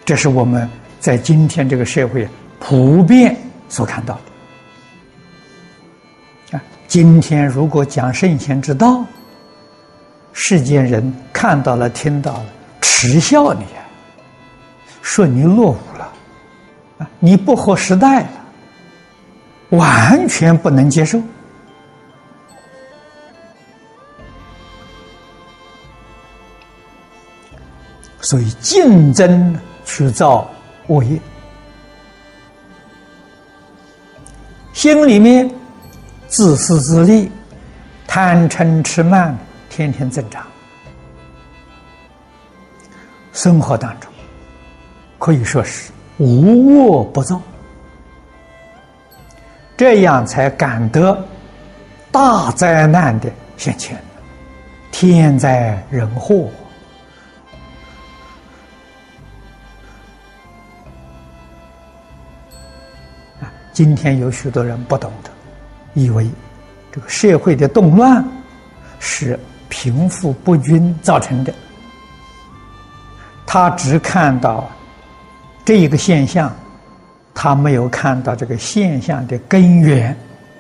这是我们在今天这个社会普遍所看到的。今天如果讲圣贤之道，世间人看到了、听到了，耻笑你，说你落伍了，你不合时代了，完全不能接受。所以竞争去造恶业，心里面自私自利、贪嗔痴慢天天增长，生活当中可以说是无恶不造，这样才感得大灾难的现前，天灾人祸。今天有许多人不懂得，以为这个社会的动乱是贫富不均造成的，他只看到这一个现象，他没有看到这个现象的根源。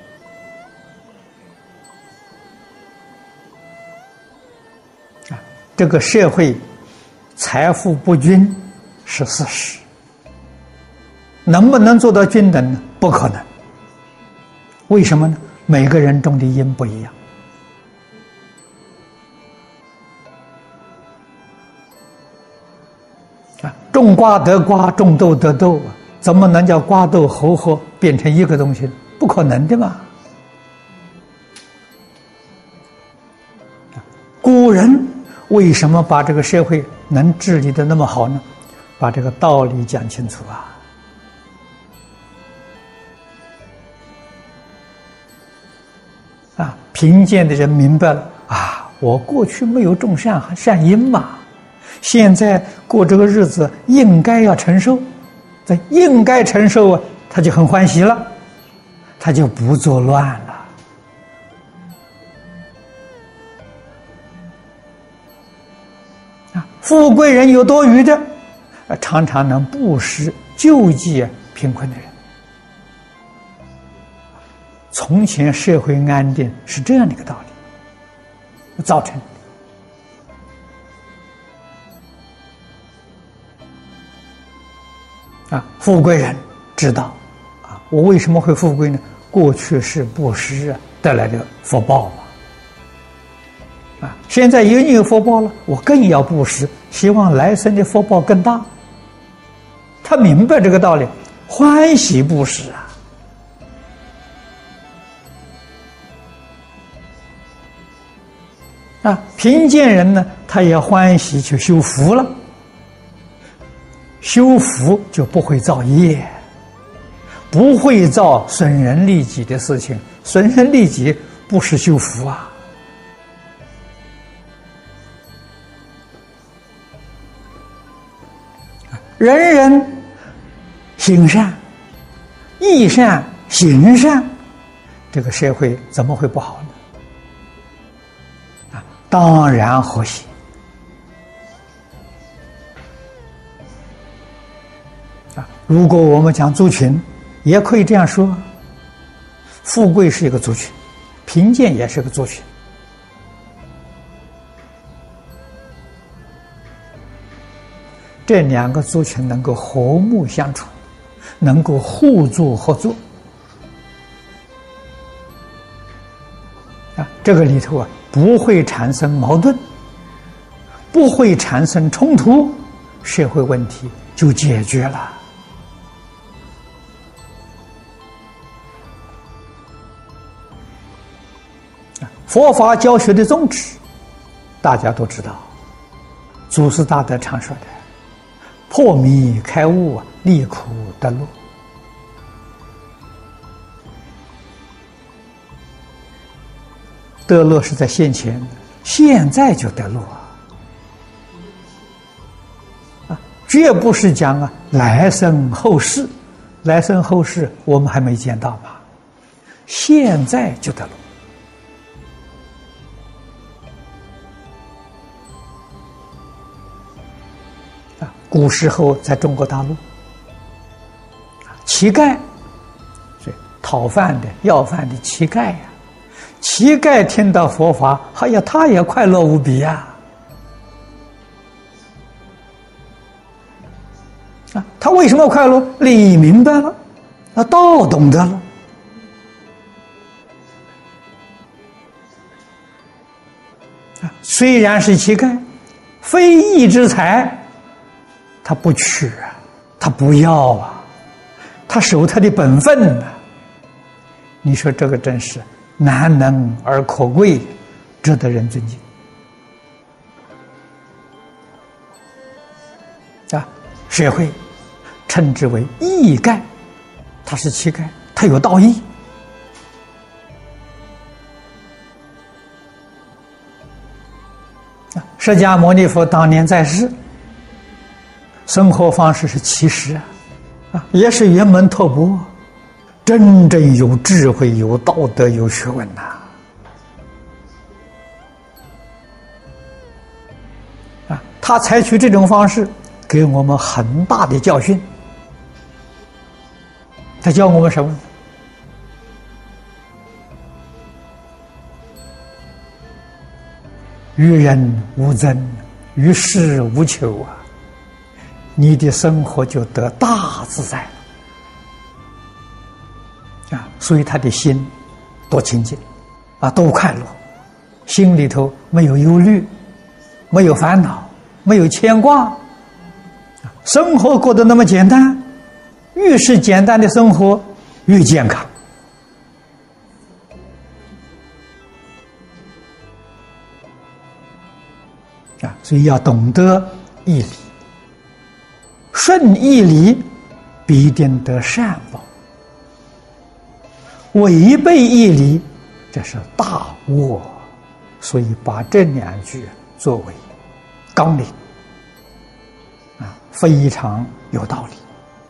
这个社会财富不均是事实，能不能做到均等呢？不可能。为什么呢？每个人种的因不一样。种瓜得瓜，种豆得豆，怎么能叫瓜豆猴核变成一个东西？不可能的嘛。古人为什么把这个社会能治理得那么好呢？把这个道理讲清楚啊。贫贱的人明白了啊，我过去没有种善因嘛，现在过这个日子应该要承受，这应该承受啊，他就很欢喜了，他就不作乱了。富贵人有多余的，常常能布施救济贫困的人。从前社会安定是这样的一个道理造成的。富贵人知道我为什么会富贵呢？过去是布施带来的福报嘛。现在有福报了，我更要布施，希望来生的福报更大。他明白这个道理，欢喜布施贫贱人呢，他也欢喜去修福了，修福就不会造业，不会造损人利己的事情。损人利己不是修福啊。人人行善、益善、行善，这个社会怎么会不好呢？当然和谐。如果我们讲族群，也可以这样说：富贵是一个族群，贫贱也是个族群。这两个族群能够和睦相处，能够互助合作这个里头不会产生矛盾，不会产生冲突，社会问题就解决了。佛法教学的宗旨大家都知道，祖师大德常说的破迷开悟，离苦得乐。得乐是在现前，现在就得乐绝不是讲来生后世，来生后世我们还没见到吧，现在就得乐。 古时候在中国大陆，乞丐，所以讨饭的、要饭的乞丐呀，乞丐听到佛法，哎呀，他也快乐无比呀！他为什么快乐？理明白了，道懂得了。虽然是乞丐，非义之财，他不取啊，他不要啊，他守他的本分啊。你说这个真是难能而可贵，值得人尊敬啊！社会称之为义丐，他是乞丐，他有道义。释迦牟尼佛当年在世，生活方式是乞食也是圆门托钵，真正有智慧、有道德、有学问他采取这种方式，给我们很大的教训。他教我们什么？于人无憎，于事无求你的生活就得大自在了所以他的心多清净多快乐，心里头没有忧虑，没有烦恼，没有牵挂，生活过得那么简单。越是简单的生活，越健康所以要懂得义理，顺义理必定得善报，违背义理这是大恶。所以把这两句作为纲领非常有道理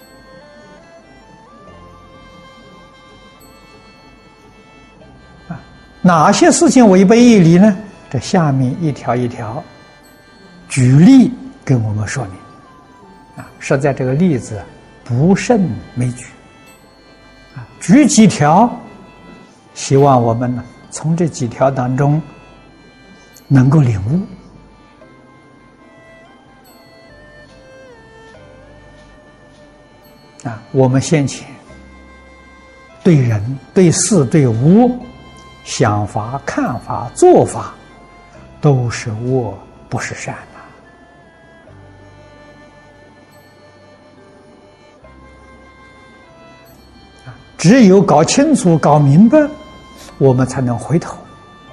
哪些事情违背义理呢？这下面一条一条举例跟我们说明实在这个例子不胜枚举举几条，希望我们呢从这几条当中能够领悟我们先前对人、对事、对物想法、看法、做法都是恶，不是善只有搞清楚、搞明白，我们才能回头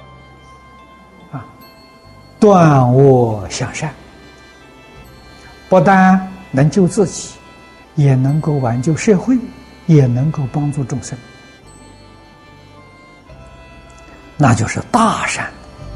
断恶向善，不但能救自己，也能够挽救社会，也能够帮助众生，那就是大善。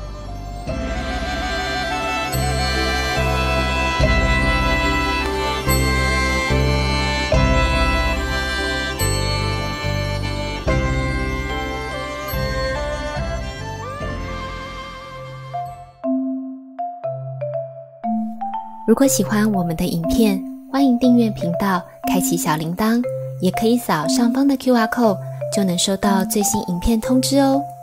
如果喜欢我们的影片，欢迎订阅频道，开启小铃铛，也可以扫上方的 QR code，就能收到最新影片通知哦。